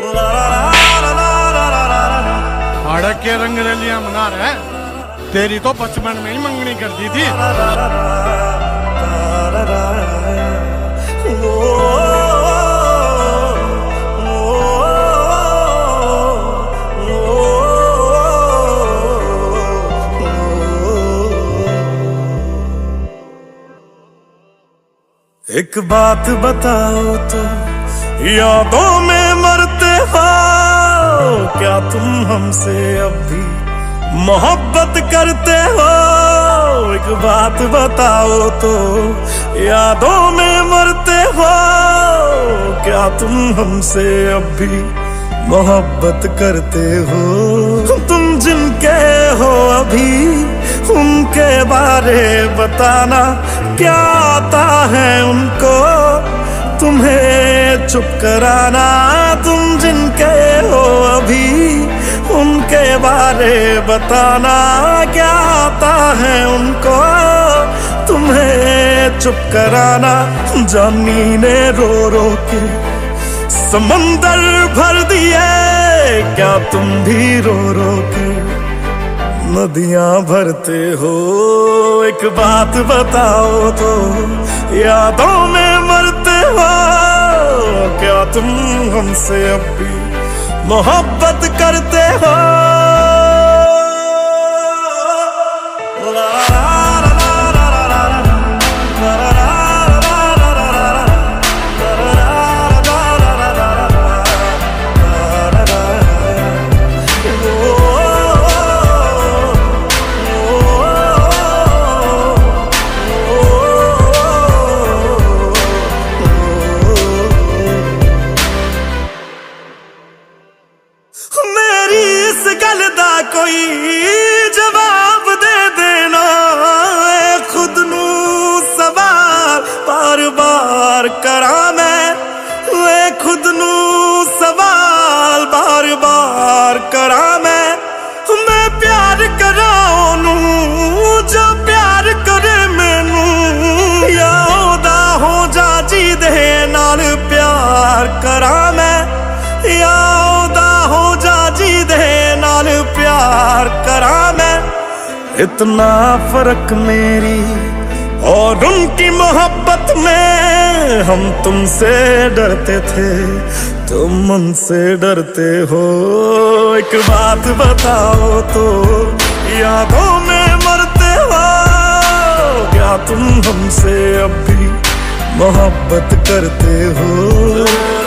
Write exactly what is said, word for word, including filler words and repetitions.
अड़क के रंग रलियां मना रहे, तेरी तो बचपन में ही मंगनी कर दी थी। एक बात बताओ तो, यादों में मरते हो क्या तुम हमसे अब भी मोहब्बत करते हो? एक बात बताओ तो, यादों में मरते हो क्या तुम हमसे अब भी मोहब्बत करते हो? तुम जिनके हो अभी उनके बारे बताना, क्या आता है उनको तुम्हें चुप कराना? तुम जिनके हो अभी उनके बारे बताना, क्या आता है उनको तुम्हें चुप कराना? जानी ने रो रो के समंदर भर दिए, क्या तुम भी रो रो के नदियां भरते हो? एक बात बताओ तो, यादों में मरते हो क्या तुम हमसे अब भी मोहब्बत करते हो? मेरी इस गल दा कोई जवाब दे देना, खुद नू सवाल बार बार करा मैं, खुद नू सवाल बार बार करा मैं। मैं प्यार करा ओनू जो प्यार करे मैनू, या ओदा हो जा जी दे नाल प्यार करा मैं, या ओदा हो जा जी दे नाल प्यार करा मैं। इतना फर्क मेरी और उनकी मोहब्बत में, हम तुमसे डरते थे तुम उनसे डरते हो। एक बात बताओ तो, यादों में मरते हो क्या तुम हमसे अब भी मोहब्बत करते हो?